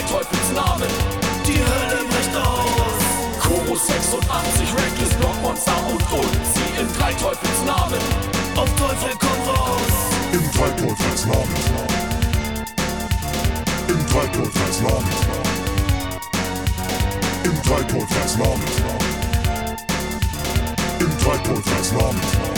drei Teufels Namen. Die Hölle bricht aus. Chorus 86, Reckless, Blockmonster und Ulzi in drei Teufels Namen. Auf Teufel komm raus. Im drei Teufels Namen. Im drei Teufels Namen. Im drei Teufels Namen. Im drei Teufels Namen.